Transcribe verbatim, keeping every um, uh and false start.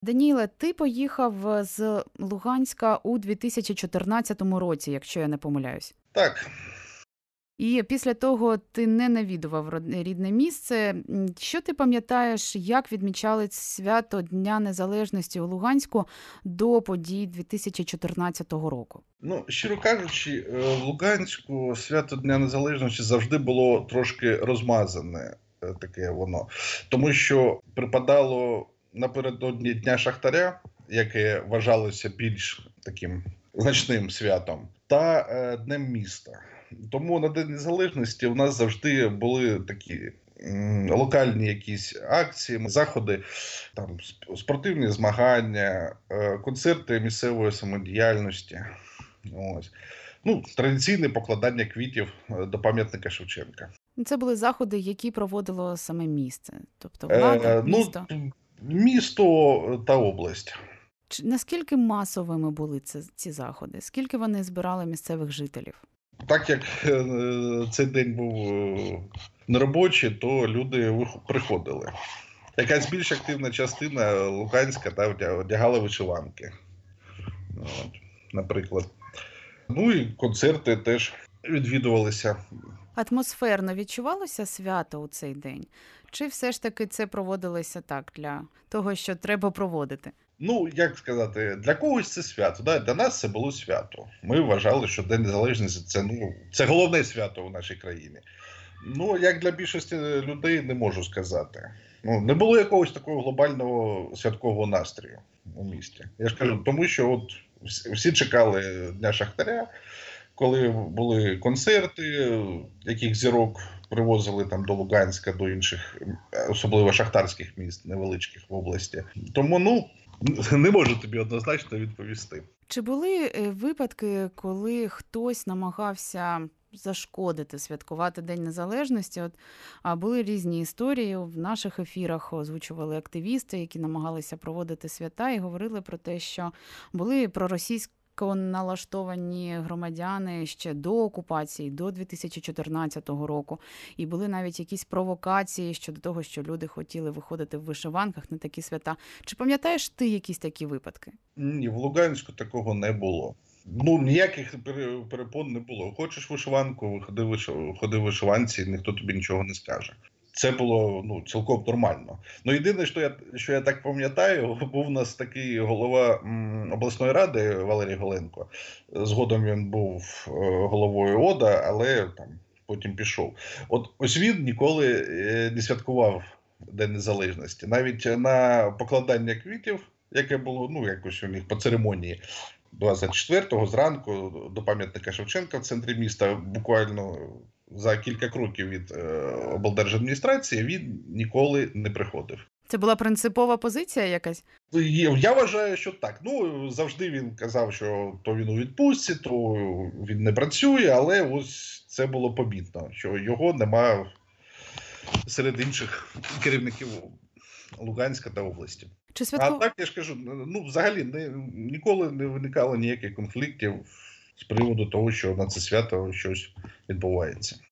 Даніїле, ти поїхав з Луганська у дві тисячі чотирнадцятому році, якщо я не помиляюсь. Так. І після того ти не навідував род- рідне місце. М, Що ти пам'ятаєш, як відмічали свято Дня Незалежності у Луганську до подій дві тисячі чотирнадцятого року? Ну, щиро кажучи, е, в Луганську свято Дня Незалежності завжди було трошки розмазане, е, таке воно. Тому що припадало напередодні Дня Шахтаря, яке вважалося більш таким значним святом, та е, Днем міста. Тому на День Незалежності у нас завжди були такі м, локальні якісь акції, заходи, там сп- спортивні змагання, е, концерти місцевої самодіяльності. Ось. Ну, традиційне покладання квітів е, до пам'ятника Шевченка. Це були заходи, які проводило саме місце, тобто влада, Е, ну, місто. місто та область. Чи наскільки масовими були ці, ці заходи? Скільки вони збирали місцевих жителів? Так як е, цей день був е, неробочий, то люди вих- приходили. Якась більш активна частина Луганська та одя- одягала вишиванки. От, наприклад. Ну і концерти теж відвідувалися. Атмосферно відчувалося свято у цей день? Чи все ж таки це проводилося так для того, що треба проводити? Ну, як сказати, для когось це свято. Да? Для нас це було свято. Ми вважали, що День Незалежності це, ну, це головне свято у нашій країні. Ну, як для більшості людей, не можу сказати. Ну, не було якогось такого глобального святкового настрою у місті. Я ж кажу, тому що от всі всі чекали Дня Шахтаря, коли були концерти, яких зірок привозили там до Луганська, до інших, особливо шахтарських міст, невеличких в області. Тому, ну, не можу тобі однозначно відповісти. Чи були е, випадки, коли хтось намагався зашкодити, святкувати День Незалежності? От, а були різні історії. В наших ефірах озвучували активісти, які намагалися проводити свята і говорили про те, що були проросійські налаштовані громадяни ще до окупації, до дві тисячі чотирнадцятого року. І були навіть якісь провокації щодо того, що люди хотіли виходити в вишиванках на такі свята. Чи пам'ятаєш ти якісь такі випадки? Ні, в Луганську такого не було. Ну, ніяких пере- перепон не було. Хочеш вишиванку, ходи, виш- ходи в вишиванці, ніхто тобі нічого не скаже. Це було, ну, цілком нормально. Ну, єдине, що я, що я так пам'ятаю, був у нас такий голова м, обласної ради Валерій Голенко. Згодом він був е, головою ОДА, але там потім пішов. От ось він ніколи е, не святкував День Незалежності. Навіть на покладання квітів, яке було, ну, якось у них по церемонії, двадцять четвертого зранку до пам'ятника Шевченка в центрі міста, буквально за кілька кроків від е, облдержадміністрації, він ніколи не приходив. Це була принципова позиція якась? Є- Я вважаю, що так. Ну, завжди він казав, що то він у відпустці, то він не працює, але ось це було помітно, що його нема серед інших керівників Луганська та області. Чи А святку... так, я ж кажу, ну, взагалі не, ніколи не виникало ніяких конфліктів з приводу того, що на це свято щось відбувається.